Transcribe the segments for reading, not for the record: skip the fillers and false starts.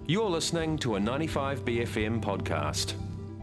You're listening to a 95BFM podcast.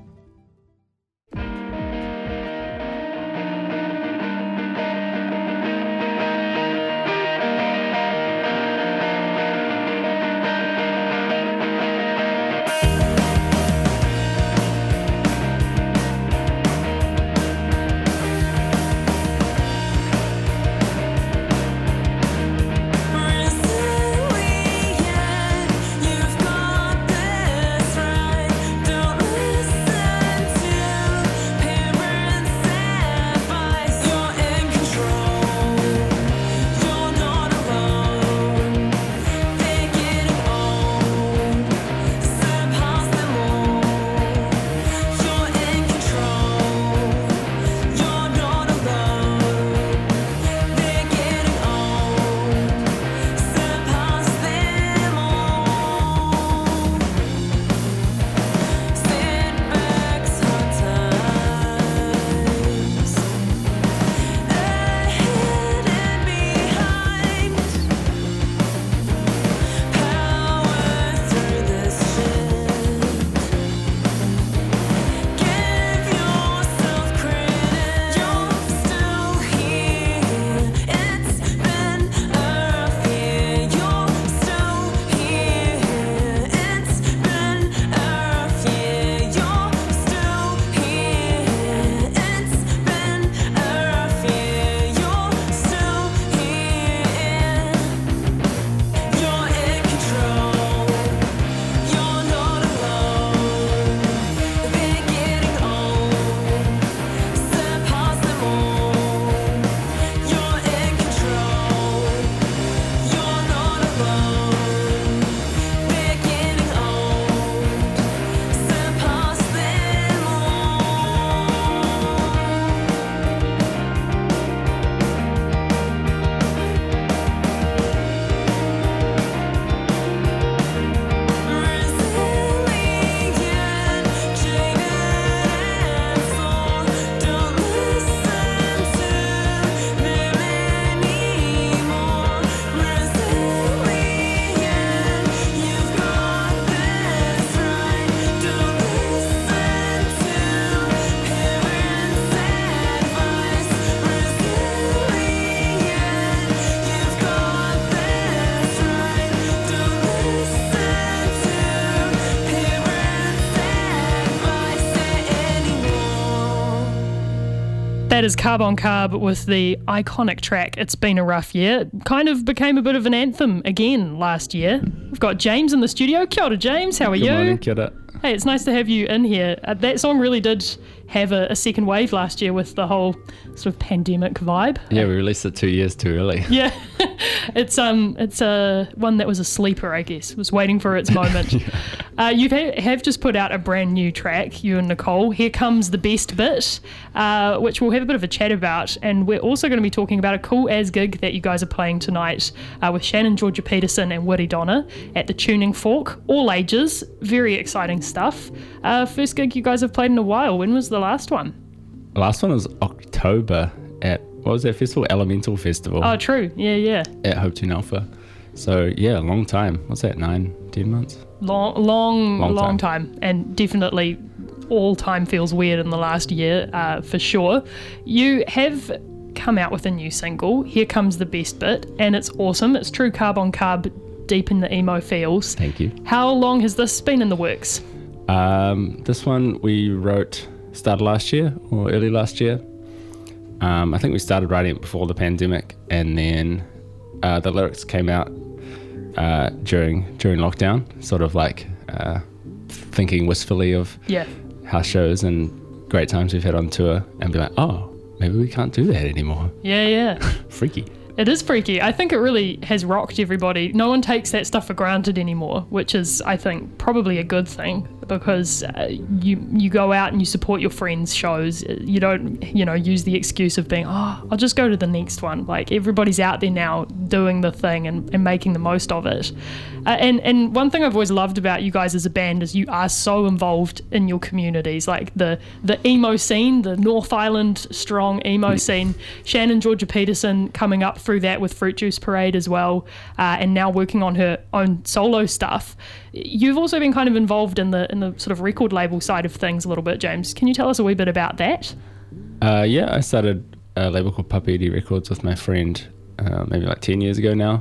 That is Carb on Carb with the iconic track It's Been a Rough Year. It kind of became a bit of an anthem again last year. We've got James in the studio. Kia ora, James. How are you? Good morning, kia ora. Hey, it's nice to have you in here. That song really did have a second wave last year with the whole sort of pandemic vibe. Yeah, we released it 2 years too early. Yeah, it's one that was a sleeper, I guess. It was waiting for its moment. You have just put out a brand new track, you and Nicole. Here Comes the Best Bit, which we'll have a bit of a chat about. And we're also going to be talking about a cool as gig that you guys are playing tonight with Shannon Georgia-Peterson and Woody Donner at the Tuning Fork. All ages, very exciting stuff. First gig you guys have played in a while. When was the last one? The last one was October at, what was that festival? Elemental Festival. Oh, true. Yeah. At Hope Tune Alpha. So, yeah, a long time. What's that, 9-10 months? Long time. And definitely all time feels weird in the last year, for sure. You have come out with a new single, Here Comes the Best Bit, and it's awesome. It's true Carb on Carb, deep in the emo feels. Thank you. How long has this been in the works? This one we started last year or early last year. I think we started writing it before the pandemic, and then the lyrics came out during lockdown, sort of like thinking wistfully of house shows and great times we've had on tour, and be like, oh, maybe we can't do that anymore. Yeah. Freaky. It is freaky. I think it really has rocked everybody. No one takes that stuff for granted anymore, which is, I think, probably a good thing, because you go out and you support your friends' shows. You don't, use the excuse of being, I'll just go to the next one. Like, everybody's out there now doing the thing and making the most of it. And one thing I've always loved about you guys as a band is you are so involved in your communities, like the emo scene, the North Island strong emo scene. Shannon Georgia-Peterson coming up through that with Fruit Juice Parade as well, and now working on her own solo stuff. You've also been kind of involved in the sort of record label side of things a little bit, James. Can you tell us a wee bit about that? Yeah, I started a label called Puppy Eddie Records with my friend maybe like 10 years ago now.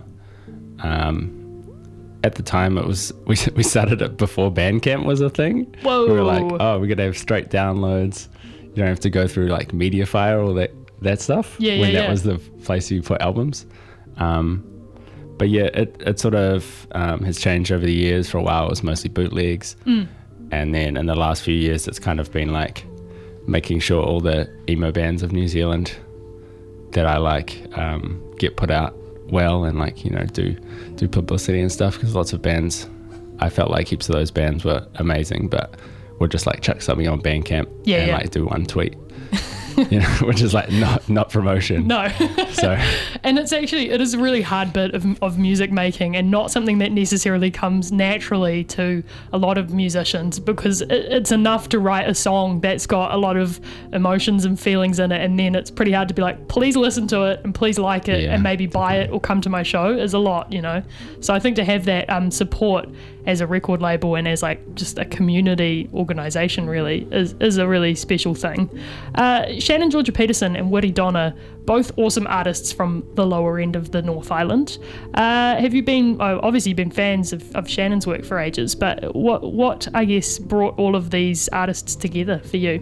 At the time, it was we started it before Bandcamp was a thing. Whoa! We were like, oh, we're gonna have straight downloads. You don't have to go through like Mediafire or that stuff. That was the place you put albums. But yeah, it sort of has changed over the years. For a while, it was mostly bootlegs, and then in the last few years, it's kind of been like making sure all the emo bands of New Zealand that I like get put out well, and like, you know, do publicity and stuff, because lots of bands, I felt like heaps of those bands were amazing, but would just like chuck something on Bandcamp and like do one tweet. You know, which is like not promotion. No. So, and it is a really hard bit of music making, and not something that necessarily comes naturally to a lot of musicians, because it's enough to write a song that's got a lot of emotions and feelings in it, and then it's pretty hard to be like, please listen to it and please like it and maybe buy it or come to my show is a lot, you know. So I think to have that support as a record label and as like just a community organisation really is a really special thing. Shannon Georgia-Peterson and Woody Donna, both awesome artists from the lower end of the North Island. Have you been, obviously you've been fans of Shannon's work for ages, but what I guess brought all of these artists together for you?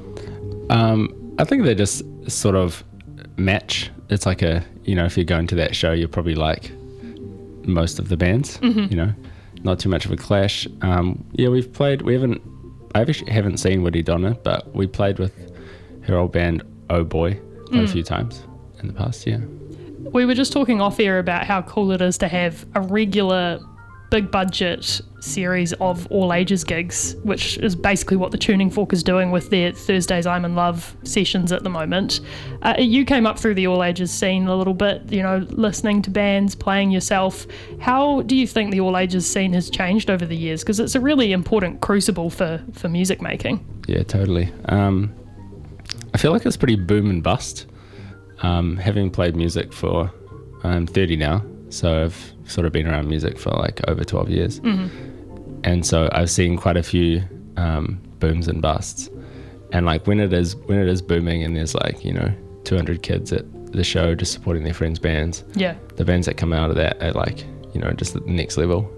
I think they just sort of match. It's like if you're going to that show, you're probably like most of the bands, you know, not too much of a clash. We've played, I actually haven't seen Woody Donna, but we played with her old band, Oh Boy, quite a few times in the past year. We were just talking off air about how cool it is to have a regular big budget series of all ages gigs, which is basically what the Tuning Fork is doing with their Thursdays I'm in Love sessions at the moment. You came up through the all ages scene a little bit, you know, listening to bands, playing yourself. How do you think the all ages scene has changed over the years? Because it's a really important crucible for music making. Yeah, totally. I feel like it's pretty boom and bust. Having played music for, I'm 30 now, so I've sort of been around music for like over 12 years. And so I've seen quite a few booms and busts. And like when it is booming and there's like, you know, 200 kids at the show just supporting their friends' bands. Yeah. The bands that come out of that are like, you know, just at the next level.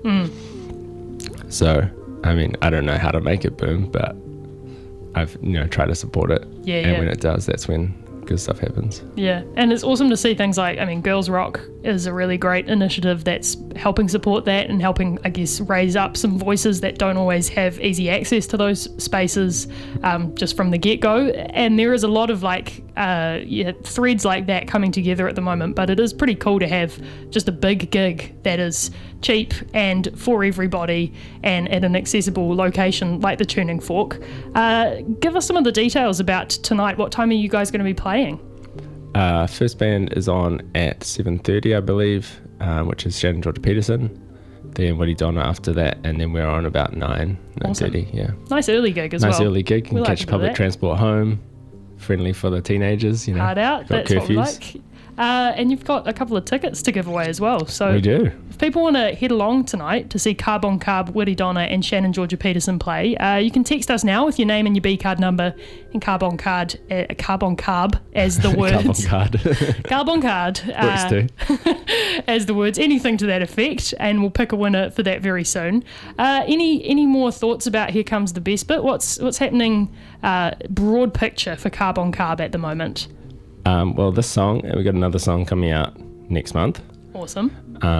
So, I mean, I don't know how to make it boom, but I've, you know, tried to support it. And when it does, that's when good stuff happens. Yeah, and it's awesome to see things like, I mean, Girls Rock is a really great initiative that's helping support that and helping, I guess, raise up some voices that don't always have easy access to those spaces just from the get-go. And there is a lot of like threads like that coming together at the moment, but it is pretty cool to have just a big gig that is cheap and for everybody and at an accessible location like the Tuning Fork. Give us some of the details about tonight. What time are you guys going to be playing? First band is on at 7:30, I believe, which is Shannon Georgia-Peterson. Then Woody Donna after that, and then we're on about 9:30. Awesome. Yeah. Nice early gig as well. Nice early gig. You can catch public transport home. Friendly for the teenagers, you know. Hard out. That's curfews. What we like. And you've got a couple of tickets to give away as well. So we do. If people want to head along tonight to see Carb on Carb, Woody Donna and Shannon Georgia-Peterson play, you can text us now with your name and your B card number and Carb on Carb as the words. Carb on Card. Carb on Card. Works too. As the words, anything to that effect, and we'll pick a winner for that very soon. Any more thoughts about Here Comes the Best Bit? What's happening broad picture for Carb on Carb at the moment? Well, this song, we got another song coming out next month. Awesome.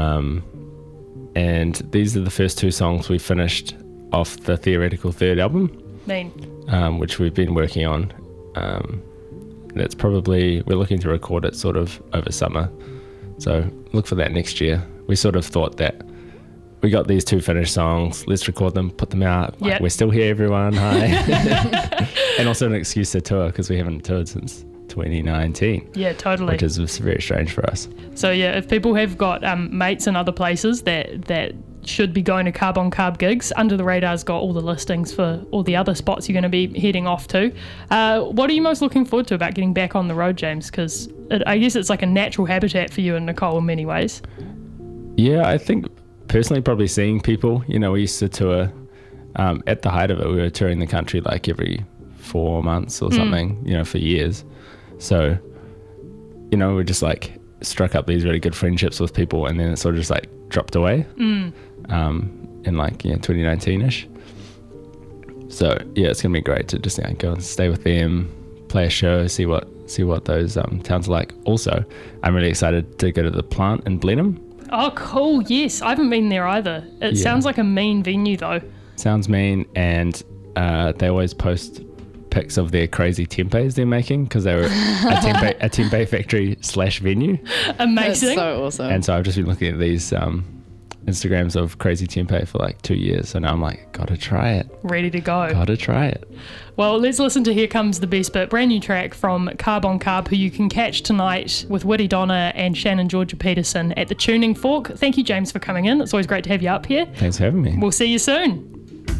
And these are the first two songs we finished off the Theoretical Third album. Which we've been working on. That's probably, we're looking to record it sort of over summer. So look for that next year. We sort of thought that we got these two finished songs, let's record them, put them out. Yep. We're still here, everyone. Hi. And also an excuse to tour because we haven't toured since 2019. Yeah, totally. Which is very strange for us. So yeah, if people have got mates in other places that should be going to Carb on Carb gigs, Under the Radar's got all the listings for all the other spots you're going to be heading off to. What are you most looking forward to about getting back on the road, James? Because I guess it's like a natural habitat for you and Nicole in many ways. Yeah, I think personally probably seeing people. We used to tour, at the height of it, we were touring the country like every 4 months or something, for years. So, we just like struck up these really good friendships with people, and then it sort of just like dropped away in like 2019ish. So yeah, it's gonna be great to just go and stay with them, play a show, see what those towns are like. Also, I'm really excited to go to the Plant in Blenheim. Oh, cool! Yes, I haven't been there either. It sounds like a mean venue though. Sounds mean, and they always post pics of their crazy tempehs they're making, because they were a tempeh factory / venue. Amazing. That's so awesome. And so I've just been looking at these Instagrams of crazy tempeh for like 2 years, so now I'm like, gotta try it. Ready to go. Gotta try it. Well, let's listen to Here Comes the Best Bit, brand new track from Carb on Carb, who you can catch tonight with Woody Donna and Shannon Georgia Peterson at the Tuning Fork. Thank you, James, for coming in. It's always great to have you up here. Thanks for having me. We'll see you soon.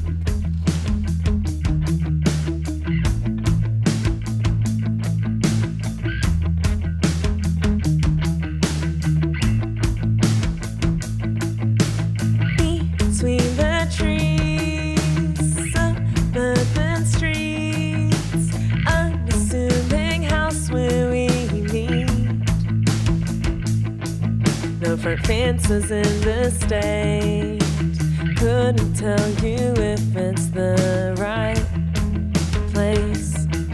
Fences in the state, couldn't tell you if it's the right place.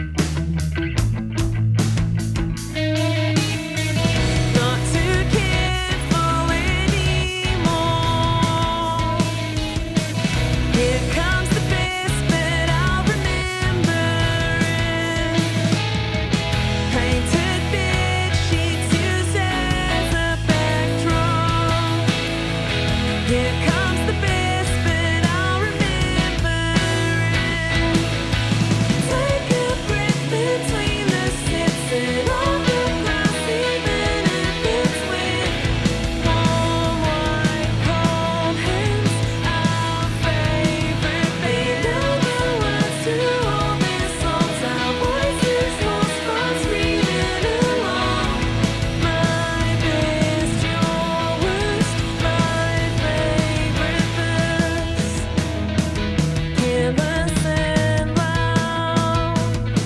Not too careful anymore. Here comes the best, but I'll remember it. Painted bed sheets used as a backdrop. Here comes the best, but I'll remember it. Take a breath between the sits and on the grass, even if it's wet. Warm, white, cold hands, our favorite band. We know the words to all their songs, our voices lost but screaming along. My best, your worst, my favorite verse. Careless and loud.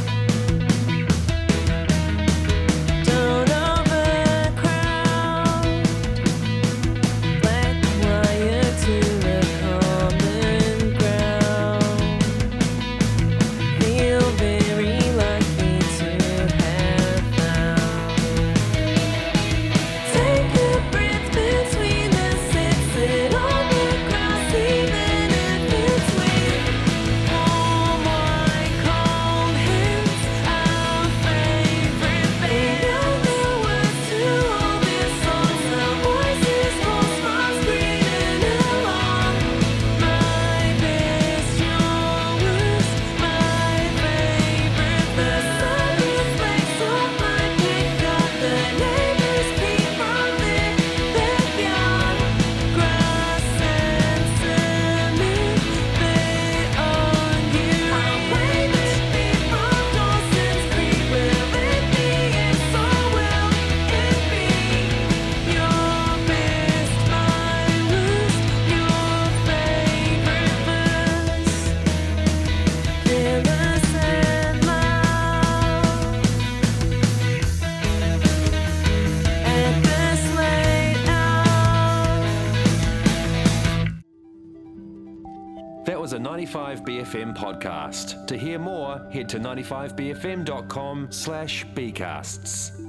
Don't overcrowd. Black wire to a common ground. Feel very lucky to have found. Take a breath between the sits and on the grass, even if it's wet. Warm, white, cold hands, our favorite band. We know the words to all their songs, our voices lost but screaming along. My best, your worst, my favorite verse. Sun reflects off my pickup, the neighbors peek from their backyard. Grass and cement, they own you. I'll play this beat from Dawson's Creek. Will it be? If so, will it be your best, my worst, your favorite verse? Careless and loud. At this late hour. That was a 95BFM podcast. To hear more, head to 95bfm.com/bcasts.